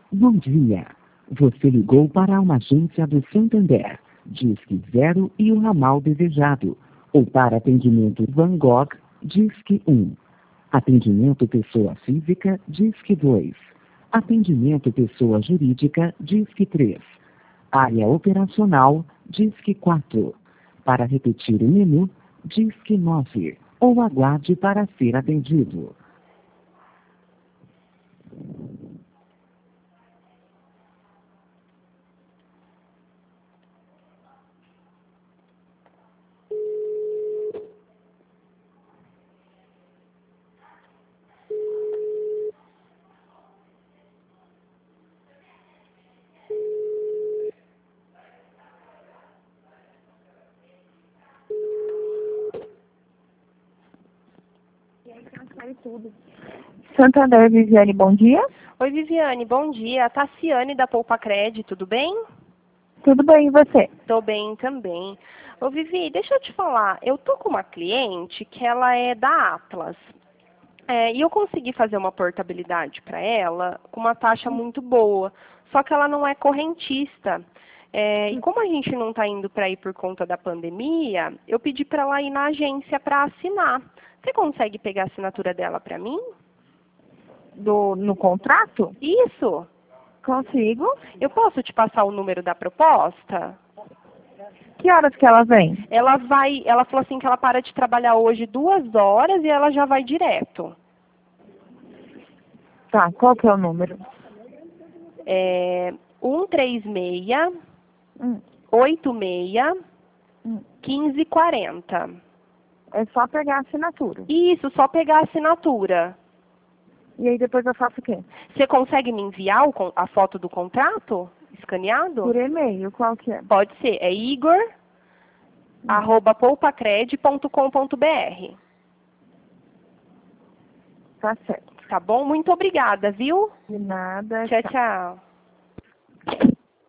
Bom dia. Você ligou para uma agência do Santander. Disque 0 e o ramal desejado. Ou para atendimento Van Gogh, Disque 1. Atendimento pessoa física, Disque 2. Atendimento pessoa jurídica, Disque 3. Área operacional, Disque 4. Para repetir o menu, Disque 9. Ou aguarde para ser atendido. Santander, Viviane, bom dia. Oi, Viviane, bom dia. Tassiane da Poupa Cred, tudo bem? Tudo bem, e você? Tô bem também. Ô, Vivi, deixa eu te falar. Eu tô com uma cliente que ela é da Atlas. E eu consegui fazer uma portabilidade para ela com uma taxa muito boa. Só que ela não é correntista. E como a gente não está indo para ir por conta da pandemia, eu pedi para ela ir na agência para assinar. Você consegue pegar a assinatura dela para mim? No contrato? Isso. Consigo. Eu posso te passar o número da proposta? Que horas que ela vem? Ela falou assim que ela para de trabalhar hoje 2 horas e ela já vai direto. Tá, qual que é o número? 136 86 1540. É só pegar a assinatura. Isso, só pegar a assinatura. E aí depois eu faço o quê? Você consegue me enviar a foto do contrato escaneado? Por e-mail, qual que é? Pode ser, é igor@poupacred.com.br. Tá certo. Tá bom? Muito obrigada, viu? De nada. Tchau, tchau.